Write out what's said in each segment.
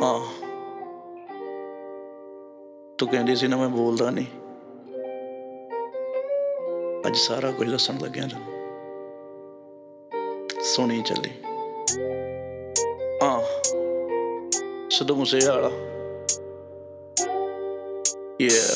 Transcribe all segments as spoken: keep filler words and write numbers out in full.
हाँ तू कहती सी ना मैं बोलदा नहीं, अज सारा कुछ दसन लग्या तैनूं, सुनी चली। हाँ सिद्धू मूसेवाला yeah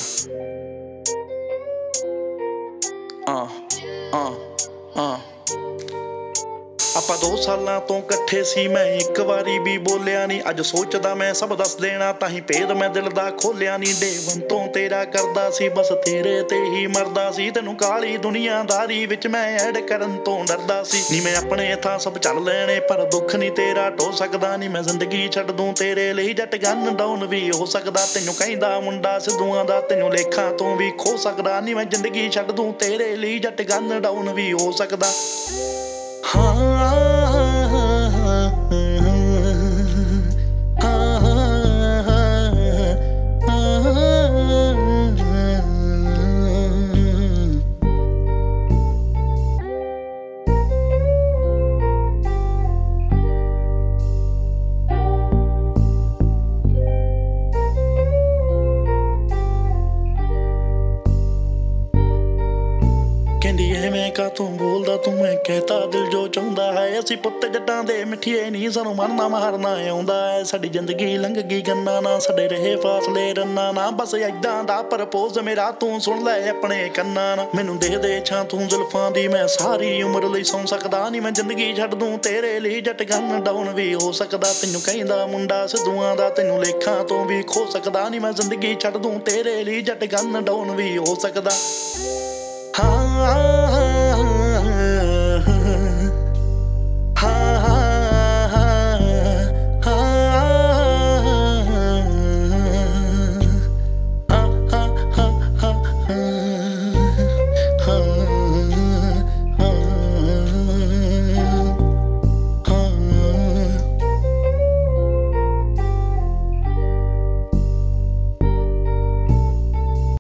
हाँ हाँ हाँ ਆਪਾਂ दो सालां तो कट्ठे सी, मैं एक वारी भी बोलिया नहीं। अज सोचदा मैं सब दस देना, ताही भेद मैं दिल दा खोलिया नहीं। डेवन तो तेरा करदा सी, बस तेरे ते ही मरदा सी। तैनूं काली दुनियादारी विच मैं ऐड करन तो डरदा सी। नी मैं अपने थां सब चल लेने, पर दुख नहीं तेरा ढो सकदा। नी मैं जिंदगी छड्ड दूं तेरे लई, जट गन डाउन भी हो सकदा। तैनूं कहिंदा मुंडा सिद्धूआं दा, तैनूं लेखां तो भी खो सकदा। नी मैं जिंदगी छड्ड दूं तेरे लई, जट गन डाउन भी हो सकदा। हाँ कहंदी एवें का तू बोलदा तू, मैं कहता दिल जो चाहुंदा है। असीं पुत्त जट्टां दे मिठिए नहीं, सानूं मरना मारना आउंदा है। साडी जिंदगी लंघ गई गन्ना ना, साडे रहे फासले रन्ना ना। बस इदां दा प्रपोज मेरा तू सुण लै अपने कन्नां ना। मैनूं दे दे छां तू जुल्फां दी, मैं सारी उमर लई सौं सकदा। नी मैं जिंदगी छड्ड दूं तेरे लई, जट गन डाउन भी हो सकदा। तैनूं कहिंदा मुंडा सिद्धूआं दा, तैनूं लेखां तो भी खो सकदा। नी मैं जिंदगी छड्ड दूं तेरे लई, जट गन डाउन भी हो सकदा। हाँ